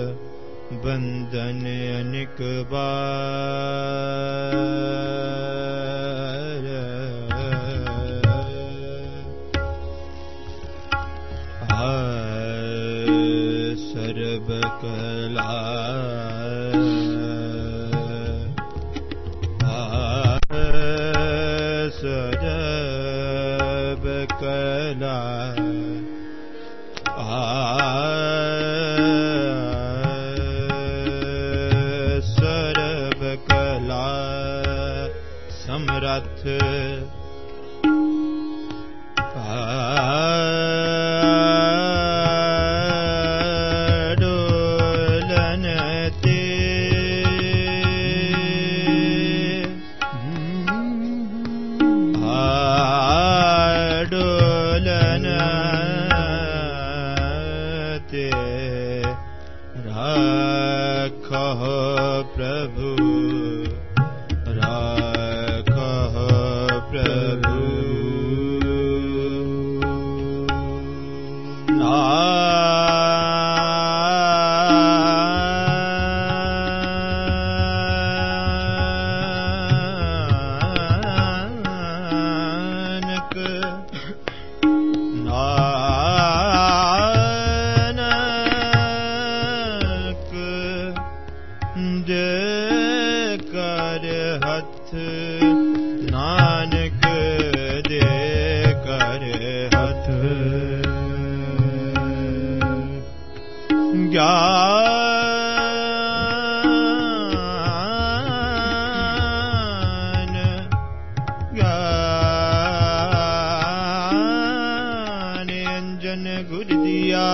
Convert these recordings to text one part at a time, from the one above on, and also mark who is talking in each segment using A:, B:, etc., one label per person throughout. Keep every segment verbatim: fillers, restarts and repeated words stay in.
A: बंधन अनेक बार। आय सर्व कला सर्व कला सर्व कला समरथ प्रभु राखह प्रभु नानक नानक दे कर हथ नानक दे कर हथ ज्ञान ज्ञान अंजन गुर दिया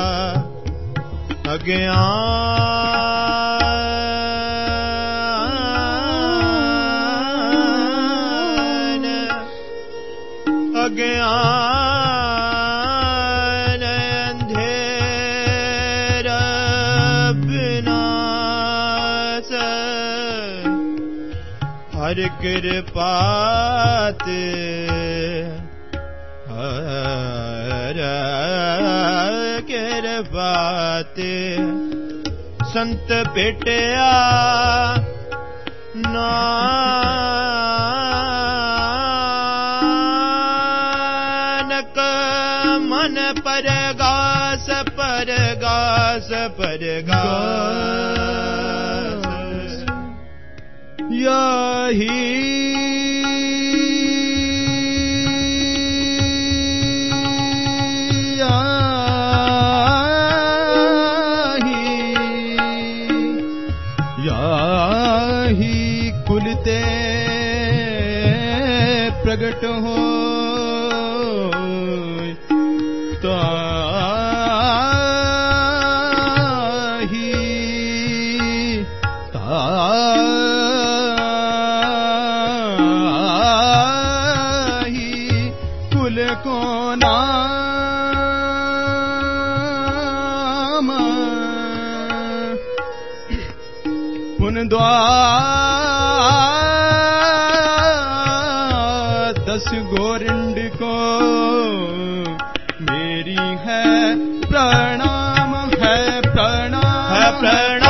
A: अज्ञान अज्ञान अंधेरा विनाश हर कृपाते हर कृपाते संत भेटिया नानक मन परगास परगास परगास यही याही कुलते प्रगट हो ताही ताही कुल को नाम पुन द्वादश गोरंड को मेरी है प्रणाम है प्रणाम है प्रणाम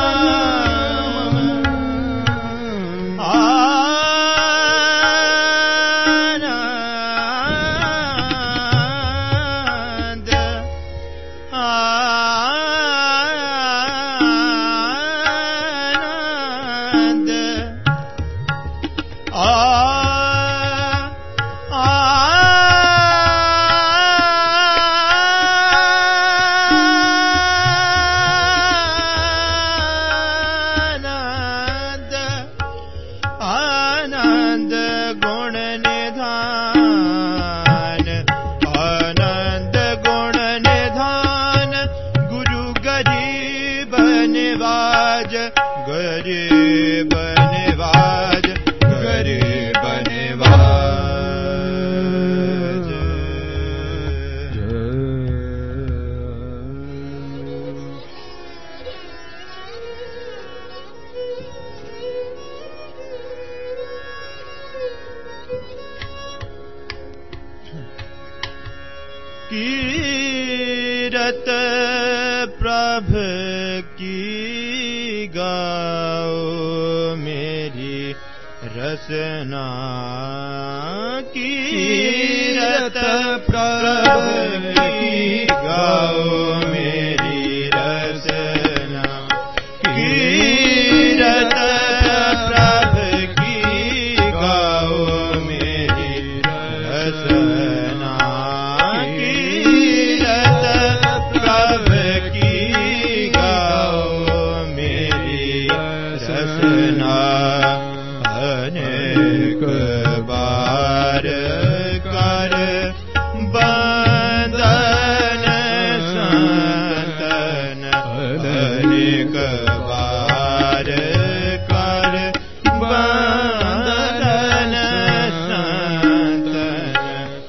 A: आनंद आनंद आ आनंद गुण निधान आनंद गुण निधान गुरु गरीब निवाज गरीब निवाज गरीब निवाज कीरत प्रभ की गाओ मेरी रसना कीरत प्रभु की गाओ मेरी रसना कीरत प्रभु की गाओ मेरी रसना कीरत प्रभु की गाओ मेरी रसना अनेक बार कर बंदन संतन अनेक बार कर बंदन संतन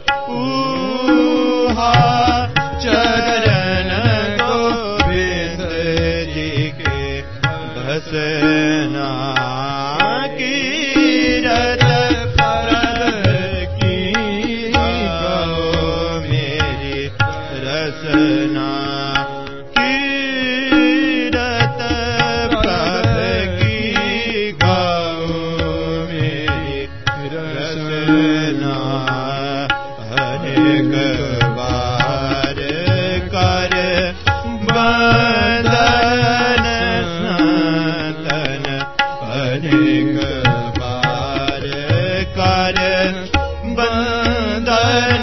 A: ऊहा चरण गोविंद जी के बसना कीरत प्रभु की गाओ मेरी रसना कीरत प्रभु की गाओ मेरी रसना अनेक बार कर बंदन संतन अनेक बार कर बंदन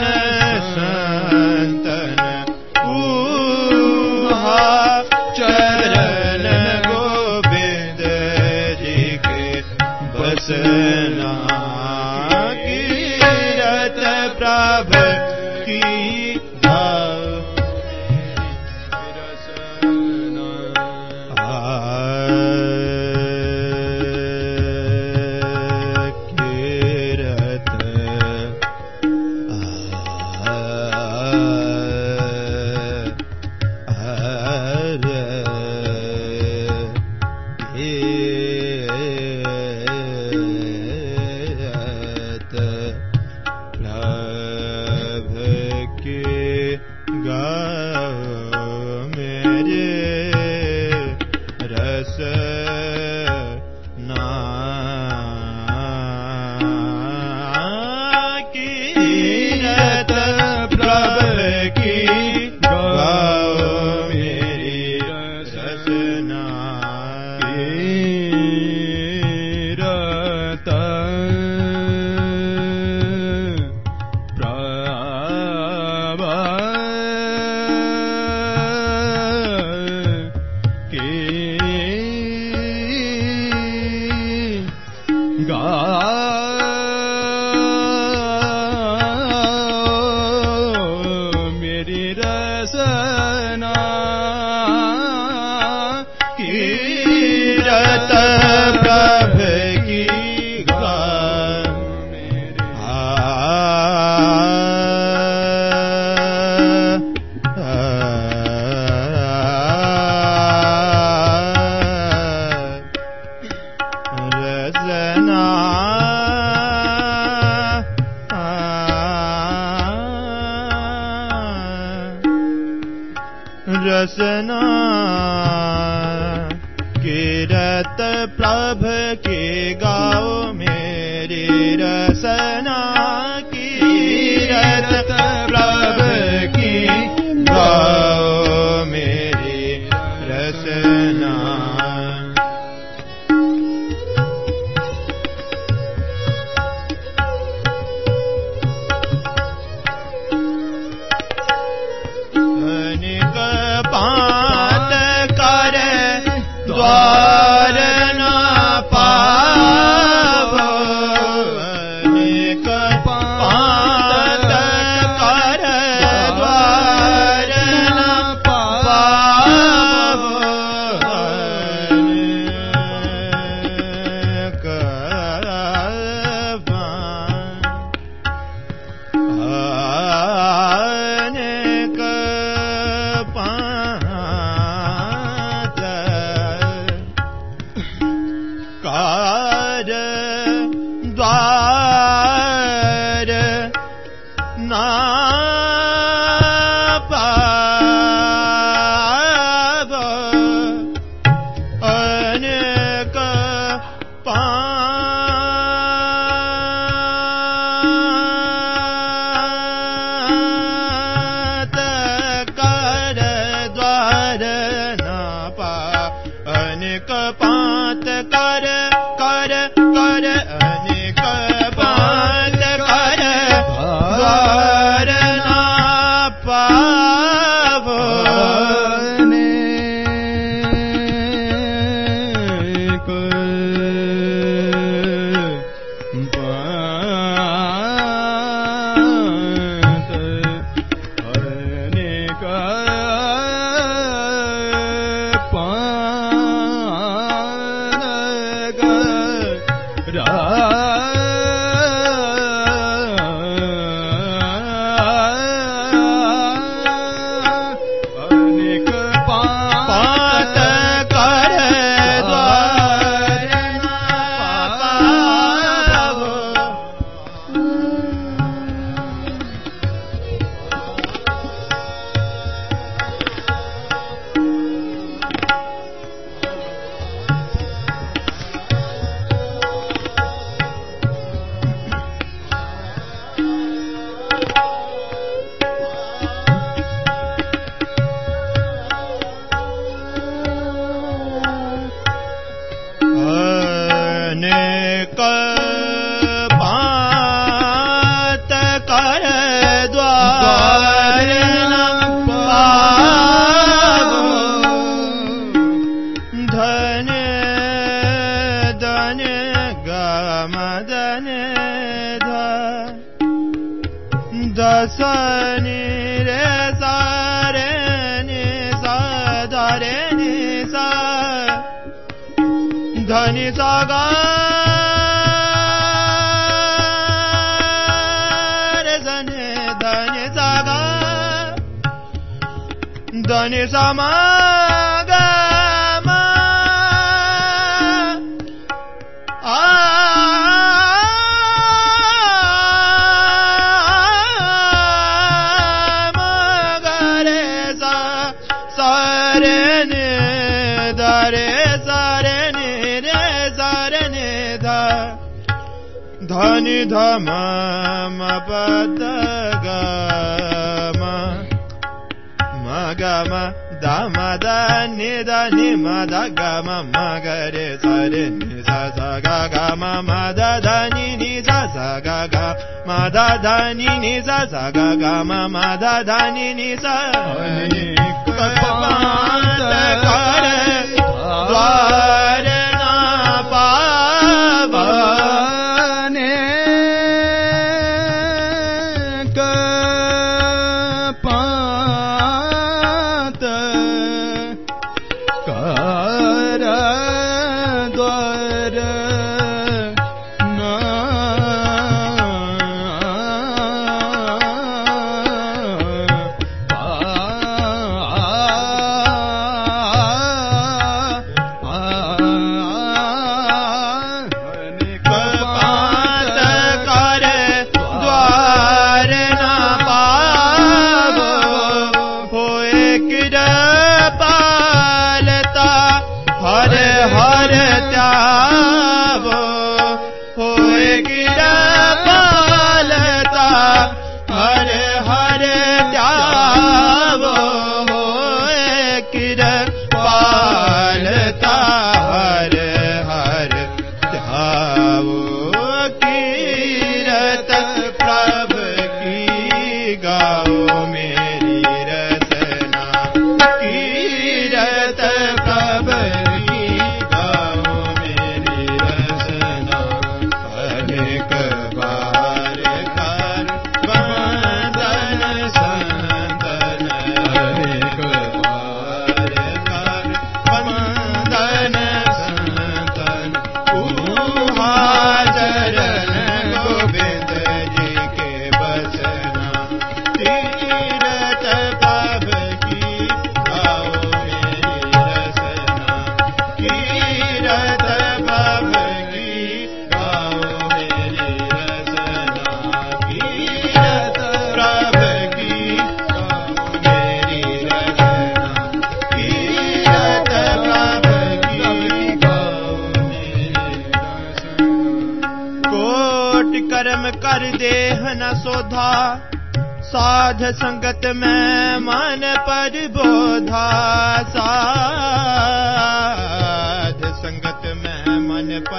A: संतन ऊहा चरण गोविंद जी के बसना कीरत प्रभु की गाओ रसना कीरत प्रभु की गाओ मेरे रसना कीरत प्रभु की गाओ मेरी रसना कीरत गाओ मेरी रसना कीरत प्रभु की गाओ मेरी रसना रसना कीरत प्रभु की गाओ मेरी रसना कीरत प्रभु की गाओ मेरी रसना अनेक बात कर द्वार न पावो अनेक बात कर द्वार न पावो अनेक अनेक अनेक पात कर कर कर अनेक पात कर द्वार ना पावो अनेक पात कर द्वार न पावो धन धन गम धन ध दसनि रे सारे नि सा धरे नि सा धनि सागा धनि समागम आ मगरे सा सारे ने धरे सारे ने रे सारे ने ध धनि धम पद गम गम दम धनि धनि मद गम मगरे सरे नि सा सा गा गा म मद धनि नि सा सा गा गा मद धनि नि सा सा गा गा म मद धनि नि सा अनेक पात कर द्वार न पावो अनेक कर्म कर देह न सोधा, साध संगत में मन पर बोधा। साध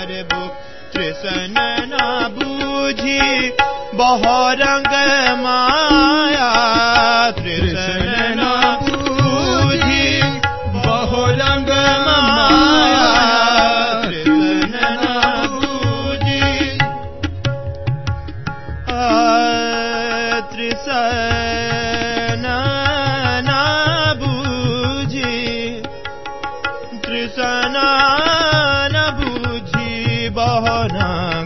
A: प्रभु तृष्ण न बूझी बहु रंग माया तृष्ण न बूझी बहु रंग माया तृष्ण न बूझी तृष्ण न बूझी तृष्ण